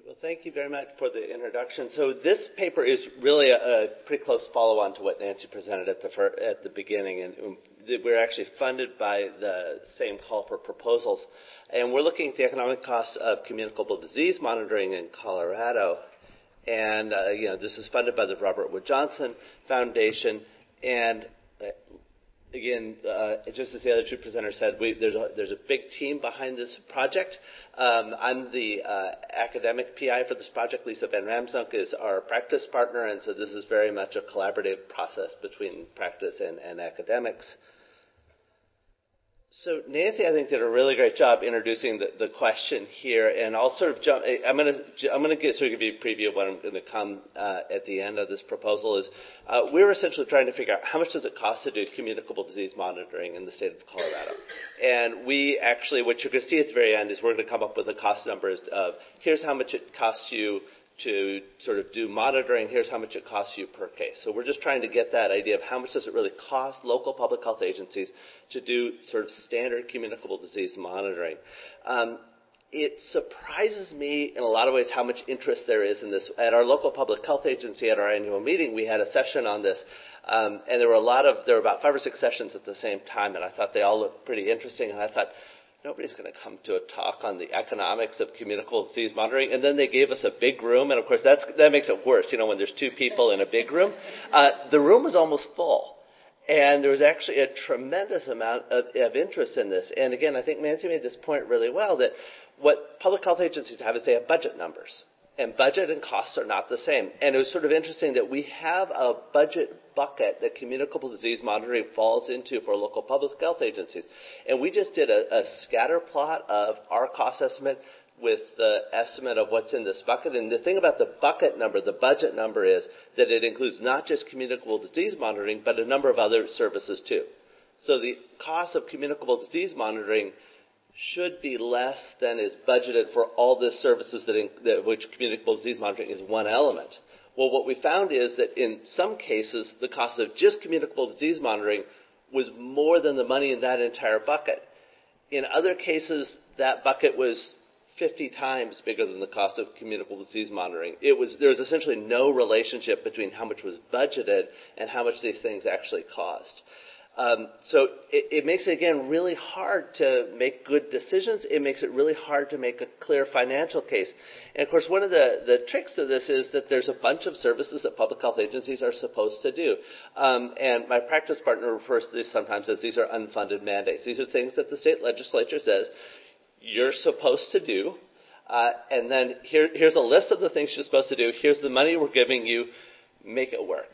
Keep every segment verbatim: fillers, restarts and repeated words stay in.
Well, thank you very much for the introduction. So this paper is really a, a pretty close follow-on to what Nancy presented at the fir- at the beginning, and we're actually funded by the same call for proposals. And we're looking at the economic costs of communicable disease monitoring in Colorado. And, uh, you know, this is funded by the Robert Wood Johnson Foundation. And, uh, again, uh, just as the other two presenters said, we, there's, a, there's a big team behind this project. Um, I'm the uh, academic P I for this project. Lisa Van Ramsunk is our practice partner, and so this is very much a collaborative process between practice and, and academics. So Nancy, I think, did a really great job introducing the, the question here, and I'll sort of jump. I'm going to I'm going to sort of give you a preview of what I'm going to come uh, at the end of this proposal. Is uh, we were essentially trying to figure out how much does it cost to do communicable disease monitoring in the state of Colorado, and we actually, what you're going to see at the very end is we're going to come up with the cost numbers of here's how much it costs you to sort of do monitoring, here's how much it costs you per case. So we're just trying to get that idea of how much does it really cost local public health agencies to do sort of standard communicable disease monitoring. Um, it surprises me in a lot of ways how much interest there is in this. At our local public health agency, at our annual meeting, we had a session on this, um, and there were a lot of, there were about five or six sessions at the same time, and I thought they all looked pretty interesting, and I thought, nobody's going to come to a talk on the economics of communicable disease monitoring. And then they gave us a big room. And, of course, that's, that makes it worse, you know, when there's two people in a big room. Uh, the room was almost full. And there was actually a tremendous amount of, of interest in this. And, again, I think Nancy made this point really well, that what public health agencies have is they have budget numbers. And budget and costs are not the same. And it was sort of interesting that we have a budget bucket that communicable disease monitoring falls into for local public health agencies. And we just did a, a scatter plot of our cost estimate with the estimate of what's in this bucket. And the thing about the bucket number, the budget number, is that it includes not just communicable disease monitoring, but a number of other services too. So the cost of communicable disease monitoring should be less than is budgeted for all the services that, in, that which communicable disease monitoring is one element. Well, what we found is that in some cases, the cost of just communicable disease monitoring was more than the money in that entire bucket. In other cases, that bucket was fifty times bigger than the cost of communicable disease monitoring. It was, there was essentially no relationship between how much was budgeted and how much these things actually cost. Um, so it, it makes it, again, really hard to make good decisions. It makes it really hard to make a clear financial case. And, of course, one of the, the tricks to this is that there's a bunch of services that public health agencies are supposed to do. Um, and my practice partner refers to this sometimes as these are unfunded mandates. These are things that the state legislature says you're supposed to do. Uh, and then here, here's a list of the things you're supposed to do. Here's the money we're giving you. Make it work.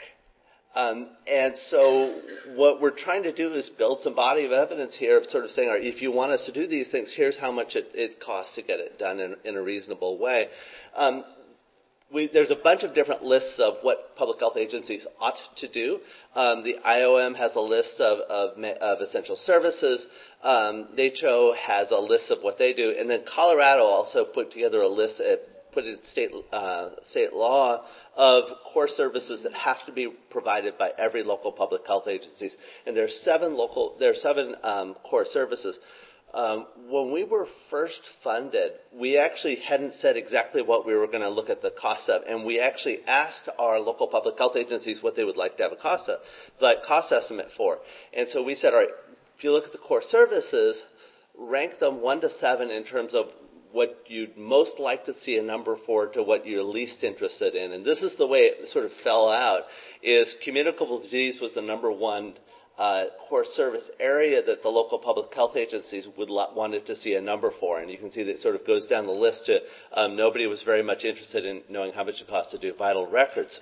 Um, and so what we're trying to do is build some body of evidence here of sort of saying, all right, if you want us to do these things, here's how much it, it costs to get it done in, in a reasonable way. Um, we, there's a bunch of different lists of what public health agencies ought to do. Um, the I O M has a list of, of, of essential services. Um, NACCHO has a list of what they do. And then Colorado also put together a list, uh, put in state, uh, state law of core services that have to be provided by every local public health agencies. And there are seven local, there are seven um, core services. Um, when we were first funded, we actually hadn't said exactly what we were going to look at the cost of, and we actually asked our local public health agencies what they would like to have a cost of, like cost estimate for. And so we said, all right, if you look at the core services, rank them one to seven in terms of what you'd most like to see a number for to what you're least interested in. And this is the way it sort of fell out, is communicable disease was the number one uh, core service area that the local public health agencies would lo- wanted to see a number for. And you can see that it sort of goes down the list to um, nobody was very much interested in knowing how much it costs to do vital records.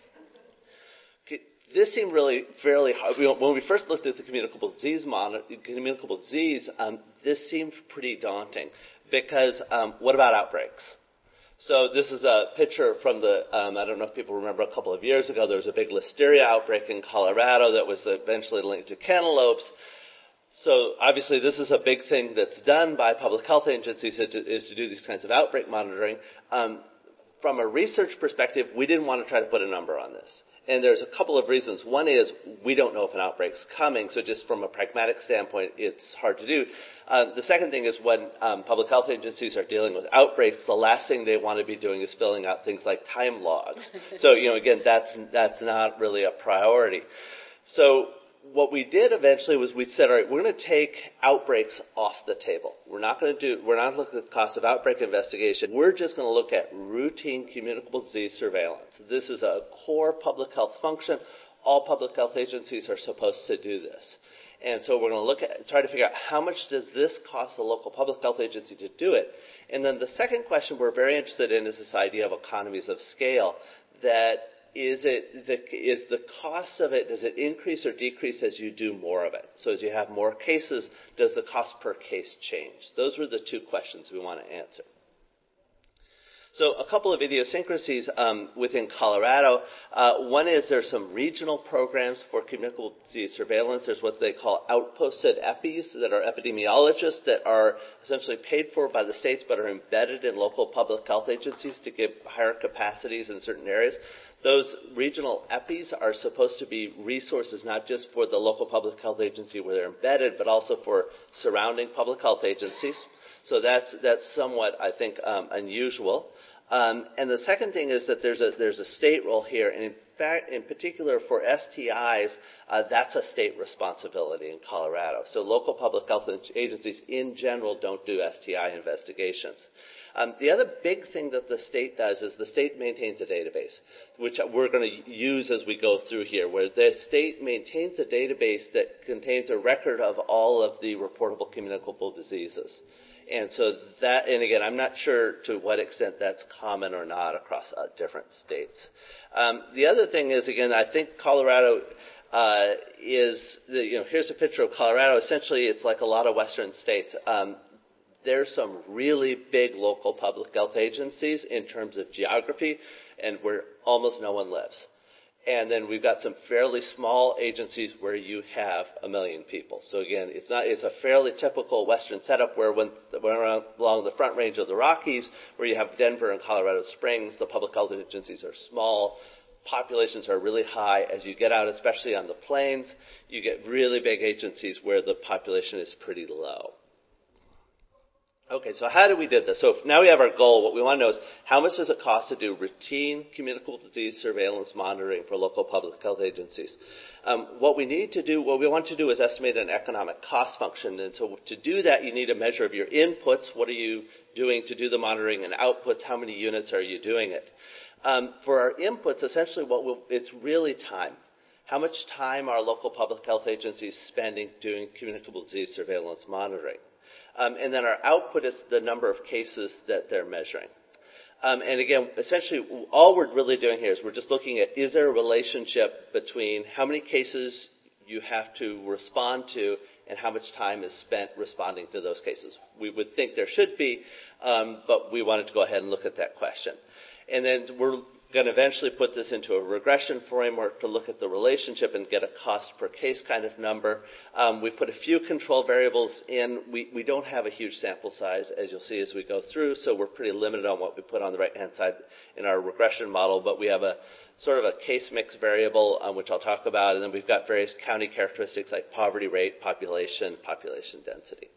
This seemed really fairly hard. When we first looked at the communicable disease, mon- communicable disease, um, this seemed pretty daunting. Because um, what about outbreaks? So this is a picture from the, um, I don't know if people remember a couple of years ago, there was a big listeria outbreak in Colorado that was eventually linked to cantaloupes. So obviously this is a big thing that's done by public health agencies is to do these kinds of outbreak monitoring. Um, from a research perspective, we didn't want to try to put a number on this. And there's a couple of reasons. One is we don't know if an outbreak's coming, so just from a pragmatic standpoint, it's hard to do. Uh, the second thing is when um, public health agencies are dealing with outbreaks, the last thing they want to be doing is filling out things like time logs. So, you know, again, that's that's not really a priority. So what we did eventually was we said, all right, we're going to take outbreaks off the table. We're not going to do, we're not looking at the cost of outbreak investigation. We're just going to look at routine communicable disease surveillance. This is a core public health function. All public health agencies are supposed to do this. And so we're going to look at, try to figure out how much does this cost the local public health agency to do it. And then the second question we're very interested in is this idea of economies of scale, that Is it the, is the cost of it, does it increase or decrease as you do more of it? So as you have more cases, does the cost per case change? Those were the two questions we want to answer. So a couple of idiosyncrasies um, within Colorado. Uh, one is there's some regional programs for communicable disease surveillance. There's what they call outposted epis that are epidemiologists that are essentially paid for by the states but are embedded in local public health agencies to give higher capacities in certain areas. Those regional epis are supposed to be resources not just for the local public health agency where they're embedded, but also for surrounding public health agencies. So that's that's somewhat, I think, um, unusual. Um, and the second thing is that there's a there's a state role here, and in fact, in particular for S T Is, uh, that's a state responsibility in Colorado. So local public health agencies in general don't do S T I investigations. Um, the other big thing that the state does is the state maintains a database, which we're going to use as we go through here, where the state maintains a database that contains a record of all of the reportable communicable diseases. And so that, and again, I'm not sure to what extent that's common or not across uh, different states. Um, the other thing is, again, I think Colorado uh, is, the, you know, here's a picture of Colorado. Essentially, it's like a lot of western states. Um, There's some really big local public health agencies in terms of geography, and where almost no one lives. And then we've got some fairly small agencies where you have a million people. So again, it's not, it's a fairly typical Western setup where when, when along the front range of the Rockies, where you have Denver and Colorado Springs, the public health agencies are small. Populations are really high. As you get out, especially on the plains, you get really big agencies where the population is pretty low. Okay, so how do we do this? So now we have our goal. What we want to know is how much does it cost to do routine communicable disease surveillance monitoring for local public health agencies? Um, what we need to do, what we want to do is estimate an economic cost function. And so to do that, you need a measure of your inputs. What are you doing to do the monitoring, and outputs? How many units are you doing it? Um, for our inputs, essentially, what we'll, it's really time. How much time are local public health agencies spending doing communicable disease surveillance monitoring? Um, and then our output is the number of cases that they're measuring. Um, and again, essentially, all we're really doing here is we're just looking at, is there a relationship between how many cases you have to respond to and how much time is spent responding to those cases? We would think there should be, um, but we wanted to go ahead and look at that question. And then we're going to eventually put this into a regression framework to look at the relationship and get a cost per case kind of number. Um, we put a few control variables in. We, we don't have a huge sample size, as you'll see as we go through, so we're pretty limited on what we put on the right-hand side in our regression model, but we have a sort of a case mix variable, um, which I'll talk about, and then we've got various county characteristics like poverty rate, population, population density.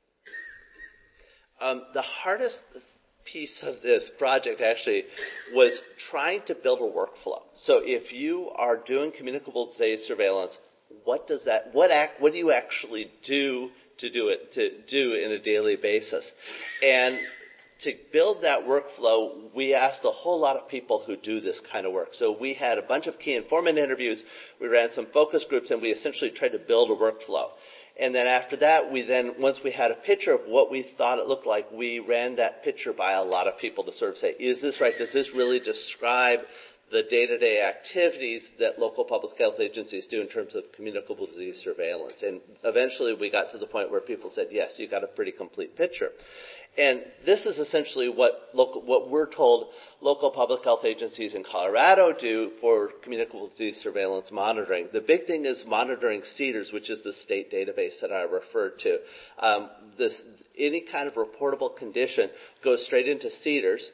Um, the hardest piece of this project actually was trying to build a workflow. So if you are doing communicable disease surveillance, what does that, what act, what do you actually do to do it, to do in a daily basis? And to build that workflow, we asked a whole lot of people who do this kind of work. So we had a bunch of key informant interviews, we ran some focus groups, and we essentially tried to build a workflow. And then after that, we then, once we had a picture of what we thought it looked like, we ran that picture by a lot of people to sort of say, is this right? Does this really describe the day-to-day activities that local public health agencies do in terms of communicable disease surveillance? And eventually we got to the point where people said, yes, you got a pretty complete picture. And this is essentially what local, what we're told local public health agencies in Colorado do for communicable disease surveillance monitoring. The big thing is monitoring CDERS, which is the state database that I referred to. Um, this, any kind of reportable condition goes straight into CDERS,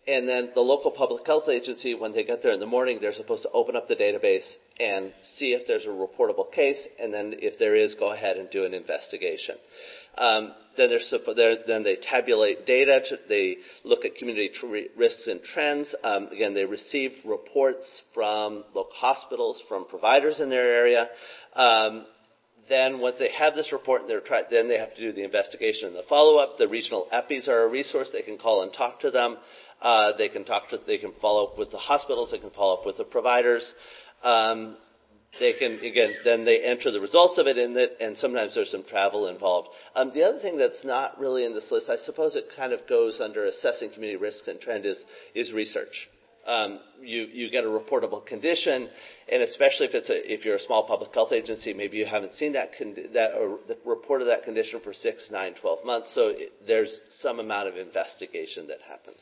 And then the local public health agency, when they get there in the morning, they're supposed to open up the database and see if there's a reportable case, and then if there is, go ahead and do an investigation. Um, then, they're, then they tabulate data. To, they look at community tr- risks and trends. Um, again, they receive reports from local hospitals, from providers in their area. Um, Then once they have this report, they're try- then they have to do the investigation and the follow-up. The regional E P Is are a resource. They can call and talk to them. Uh, they can talk to, they can follow up with the hospitals. They can follow up with the providers. Um, they can, again, then they enter the results of it in it, and sometimes there's some travel involved. Um, the other thing that's not really in this list, I suppose it kind of goes under assessing community risks and trend, is, is research. Um, you, you get a reportable condition, and especially if it's a, if you're a small public health agency, maybe you haven't seen that con- that or the report of that condition for six, nine, twelve months. So it, there's some amount of investigation that happens.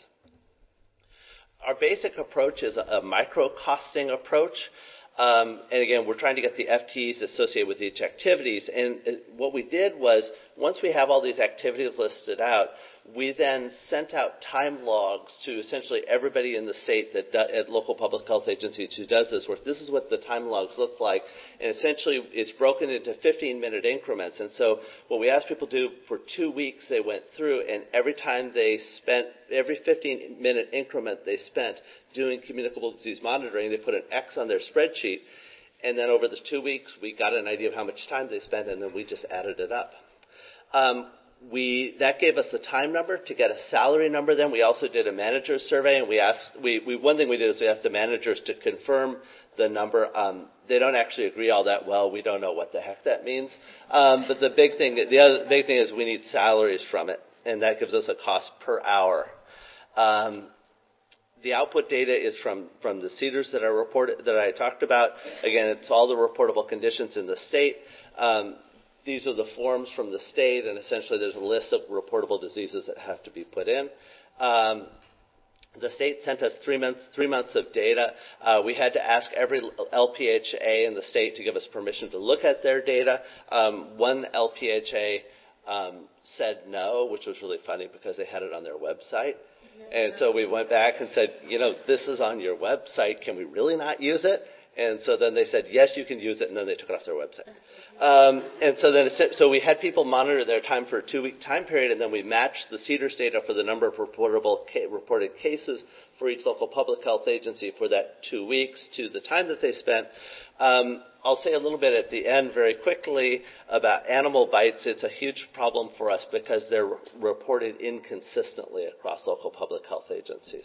Our basic approach is a, a micro-costing approach. Um, and again, we're trying to get the F T Es associated with each activities. And uh, what we did was, once we have all these activities listed out, we then sent out time logs to essentially everybody in the state that do, at local public health agencies who does this work. This is what the time logs look like. And essentially, it's broken into fifteen-minute increments. And so what we asked people to do for two weeks, they went through, and every time they spent, every fifteen-minute increment they spent doing communicable disease monitoring, they put an X on their spreadsheet. And then over the two weeks, we got an idea of how much time they spent, and then we just added it up. Um, We, that gave us a time number. To get a salary number then, we also did a manager's survey, and we asked, we, we one thing we did is we asked the managers to confirm the number. Um, they don't actually agree all that well. We don't know what the heck that means. Um, but the big thing, the other big thing is we need salaries from it, and that gives us a cost per hour. Um, the output data is from, from the CEDARs that I reported, that I talked about. Again, it's all the reportable conditions in the state. Um, These are the forms from the state, and essentially there's a list of reportable diseases that have to be put in. Um, the state sent us three months, three months of data. Uh, we had to ask every L P H A in the state to give us permission to look at their data. Um, one L P H A um, said no, which was really funny because they had it on their website. And so we went back and said, you know, this is on your website. Can we really not use it? And so then they said, yes, you can use it, and then they took it off their website. Um, and so then, so we had people monitor their time for a two-week time period, and then we matched the CEDARS data for the number of reportable ca- reported cases for each local public health agency for that two weeks to the time that they spent. Um, I'll say a little bit at the end very quickly about animal bites. It's a huge problem for us because they're re- reported inconsistently across local public health agencies.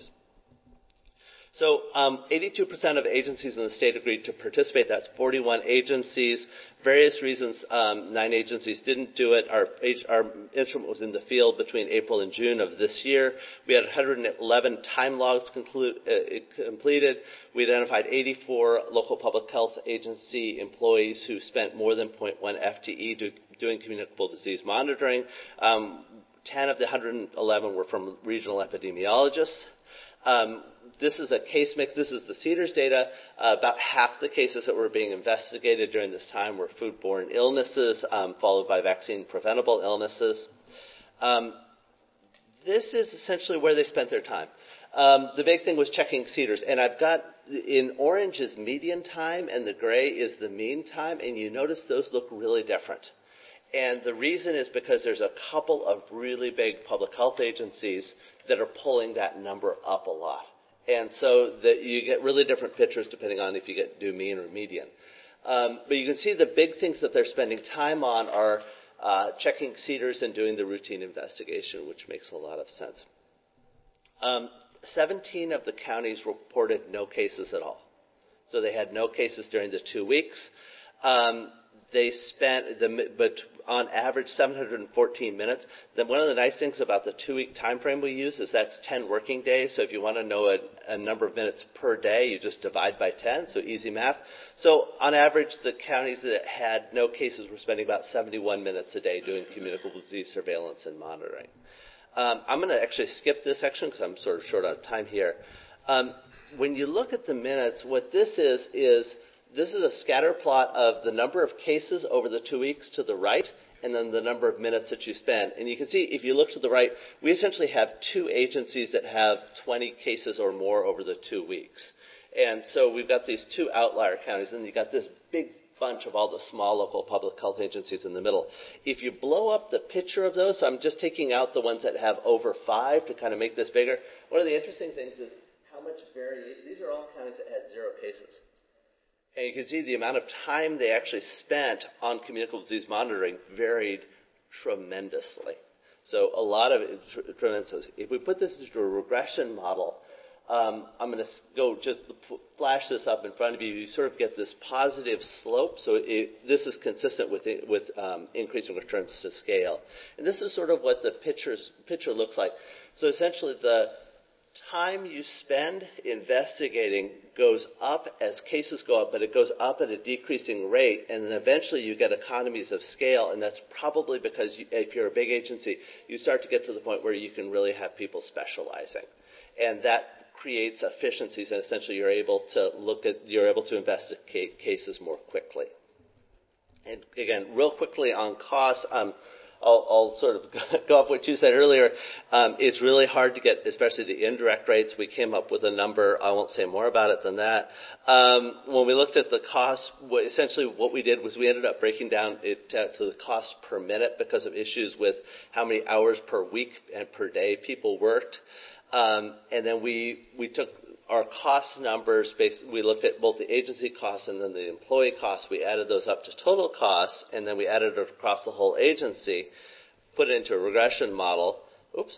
So um, eighty-two percent of agencies in the state agreed to participate. That's forty-one agencies. Various reasons, um, nine agencies didn't do it. Our, our instrument was in the field between April and June of this year. We had one hundred eleven time logs conclude, uh, completed. We identified eighty-four local public health agency employees who spent more than zero point one F T E do, doing communicable disease monitoring. Um, ten of the one hundred eleven were from regional epidemiologists. Um, this is a case mix. This is the CEDARS data. Uh, about half the cases that were being investigated during this time were foodborne illnesses, um, followed by vaccine-preventable illnesses. Um, this is essentially where they spent their time. Um, the big thing was checking CEDARS. And I've got, in orange is median time, and the gray is the mean time. And you notice those look really different. And the reason is because there's a couple of really big public health agencies that are pulling that number up a lot. And so that you get really different pictures depending on if you get do mean or median. Um, but you can see the big things that they're spending time on are uh, checking CEDARS and doing the routine investigation, which makes a lot of sense. Um, seventeen of the counties reported no cases at all. So they had no cases during the two weeks. Um, They spent, the, but on average, seven hundred fourteen minutes. Then one of the nice things about the two-week time frame we use is that's ten working days. So if you want to know a, a number of minutes per day, you just divide by ten, so easy math. So on average, the counties that had no cases were spending about seventy-one minutes a day doing communicable disease surveillance and monitoring. Um, I'm going to actually skip this section because I'm sort of short on time here. Um, when you look at the minutes, what this is is this is a scatter plot of the number of cases over the two weeks to the right and then the number of minutes that you spend. And you can see, if you look to the right, we essentially have two agencies that have twenty cases or more over the two weeks. And so we've got these two outlier counties, and you've got this big bunch of all the small local public health agencies in the middle. If you blow up the picture of those, so I'm just taking out the ones that have over five to kind of make this bigger. One of the interesting things is how much variation. These are all counties that had zero cases. And you can see the amount of time they actually spent on communicable disease monitoring varied tremendously. So a lot of it, tr- tremendous. If we put this into a regression model, um, I'm going to go just flash this up in front of you. You sort of get this positive slope. So it, this is consistent with it, with um, increasing returns to scale. And this is sort of what the pictures, picture looks like. So essentially the time you spend investigating goes up as cases go up, but it goes up at a decreasing rate, and then eventually you get economies of scale, and that's probably because you, if you're a big agency, you start to get to the point where you can really have people specializing. And that creates efficiencies, and essentially you're able to look at, you're able to investigate cases more quickly. And again, real quickly on costs, um, I'll, I'll sort of go off what you said earlier. Um, it's really hard to get, especially the indirect rates. We came up with a number. I won't say more about it than that. Um, when we looked at the costs, what, essentially what we did was we ended up breaking down it to, to the cost per minute because of issues with how many hours per week and per day people worked. Um, and then we we took our cost numbers, based, we looked at both the agency costs and then the employee costs. We added those up to total costs, and then we added it across the whole agency, put it into a regression model. Oops.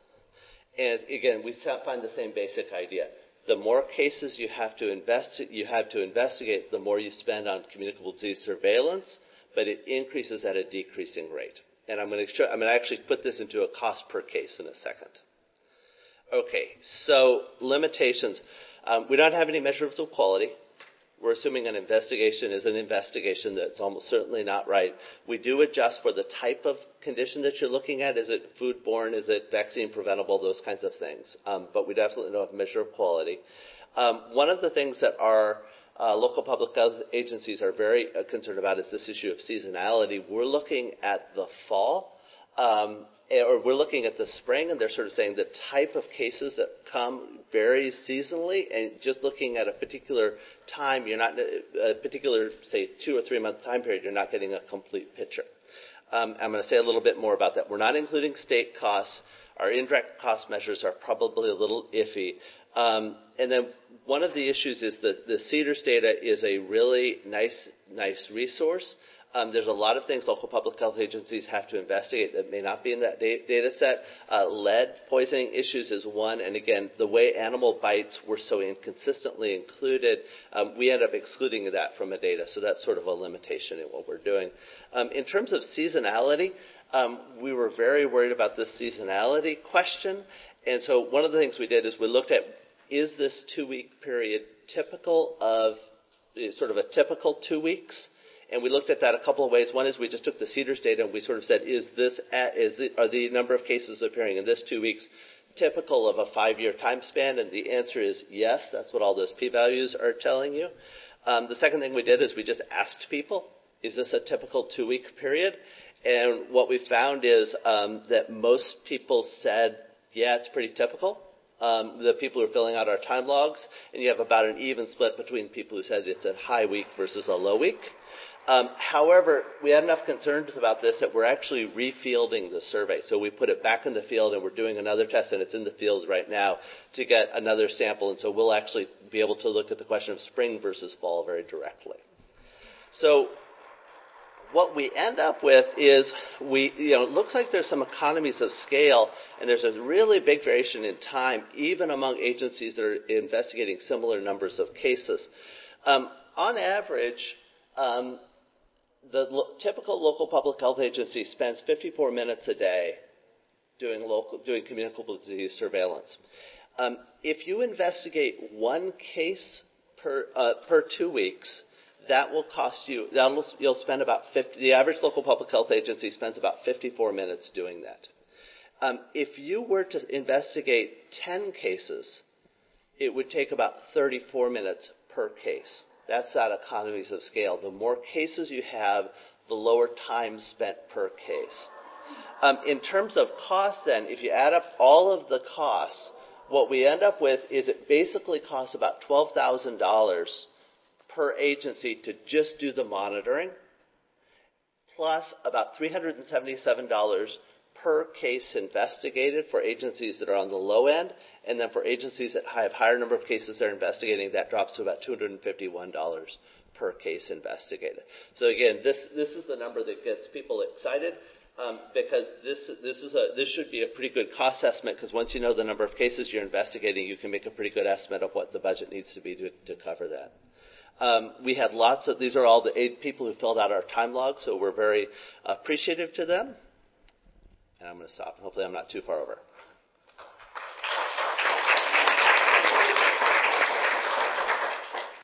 And again, we find the same basic idea. The more cases you have to invest, you have to investigate, the more you spend on communicable disease surveillance, but it increases at a decreasing rate. And I'm going to show, I'm going to actually put this into a cost per case in a second. Okay, so limitations. Um, we don't have any measure of quality. We're assuming an investigation is an investigation that's almost certainly not right. We do adjust for the type of condition that you're looking at. Is it foodborne? Is it vaccine preventable? Those kinds of things. Um, but we definitely don't have a measure of quality. Um, one of the things that our uh, local public health agencies are very uh, concerned about is this issue of seasonality. We're looking at the fall. Um, or we're looking at the spring, and they're sort of saying the type of cases that come varies seasonally, and just looking at a particular time, you're not, a particular, say, two or three month time period, you're not getting a complete picture. Um, I'm going to say a little bit more about that. We're not including state costs. Our indirect cost measures are probably a little iffy. Um, and then one of the issues is that the CEDARS data is a really nice, nice resource. Um, there's a lot of things local public health agencies have to investigate that may not be in that da- data set. Uh, lead poisoning issues is one, and again, the way animal bites were so inconsistently included, um, we end up excluding that from the data, so that's sort of a limitation in what we're doing. Um, in terms of seasonality, um, we were very worried about this seasonality question, and so one of the things we did is we looked at, is this two-week period typical of, sort of a typical two weeks? And we looked at that a couple of ways. One is we just took the CEDARS data and we sort of said, is this, at, is it, are the number of cases appearing in this two weeks typical of a five-year time span? And the answer is yes. That's what all those p-values are telling you. Um, the second thing we did is we just asked people, is this a typical two-week period? And what we found is um, that most people said, yeah, it's pretty typical. Um, the people who are filling out our time logs, and you have about an even split between people who said it's a high week versus a low week. Um, however, we had enough concerns about this that we're actually refielding the survey. So we put it back in the field, and we're doing another test, and it's in the field right now to get another sample. And so we'll actually be able to look at the question of spring versus fall very directly. So what we end up with is we, you know, it looks like there's some economies of scale, and there's a really big variation in time, even among agencies that are investigating similar numbers of cases. Um, on average, um, the lo- typical local public health agency spends fifty-four minutes a day doing local, doing communicable disease surveillance. Um, if you investigate one case per uh, per two weeks, that will cost you. That'll, you'll spend about fifty. The average local public health agency spends about fifty-four minutes doing that. Um, if you were to investigate ten cases, it would take about thirty-four minutes per case. That's that economies of scale. The more cases you have, the lower time spent per case. Um, in terms of cost, then, if you add up all of the costs, what we end up with is it basically costs about twelve thousand dollars per agency to just do the monitoring, plus about three hundred seventy-seven dollars per case investigated for agencies that are on the low end, and then for agencies that have higher number of cases they're investigating, that drops to about two hundred fifty-one dollars per case investigated. So again, this this is the number that gets people excited. Um, because this this is a this should be a pretty good cost estimate, because once you know the number of cases you're investigating, you can make a pretty good estimate of what the budget needs to be to, to cover that. Um, we had lots of these are all the eight people who filled out our time log, so we're very appreciative to them. And I'm going to stop. Hopefully, I'm not too far over.